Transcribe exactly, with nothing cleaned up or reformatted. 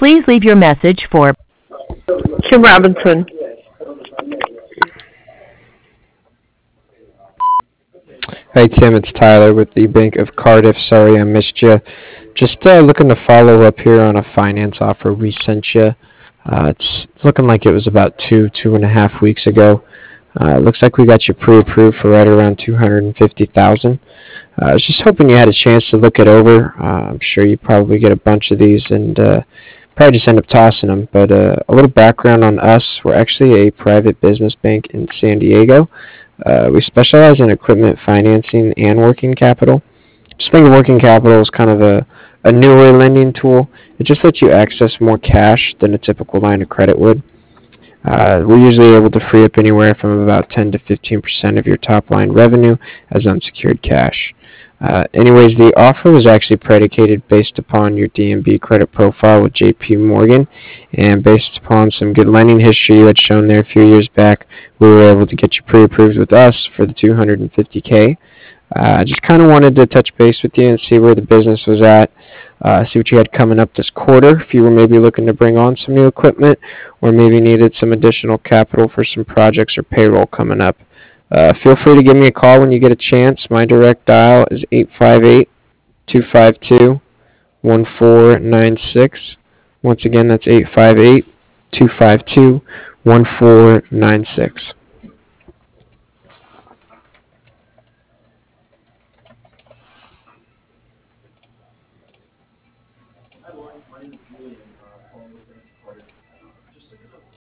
Please leave your message for Kim Robinson. Hey Tim, it's Tyler with the Bank of Cardiff. Sorry I missed you. Just uh, looking to follow up here on a finance offer we sent you. Uh, it's looking like it was about two, two and a half weeks ago. Uh, looks like we got you pre-approved for right around two hundred fifty thousand. Uh, I was just hoping you had a chance to look it over. Uh, I'm sure you probably get a bunch of these and uh, probably just end up tossing them. But uh, a little background on us: we're actually a private business bank in San Diego. Uh, we specialize in equipment financing and working capital. Just think of working capital as kind of a, a newer lending tool. It just lets you access more cash than a typical line of credit would. Uh, we're usually able to free up anywhere from about ten to fifteen percent of your top line revenue as unsecured cash. Uh, anyways, the offer was actually predicated based upon your D and B credit profile with J P Morgan, and based upon some good lending history you had shown there a few years back, we were able to get you pre-approved with us for the two hundred fifty K. I uh, just kind of wanted to touch base with you and see where the business was at, uh, see what you had coming up this quarter, if you were maybe looking to bring on some new equipment, or maybe needed some additional capital for some projects or payroll coming up. Uh, feel free to give me a call when you get a chance. My direct dial is eight five eight, two five two, one four nine six. Once again, that's eight five eight, two five two, one four nine six.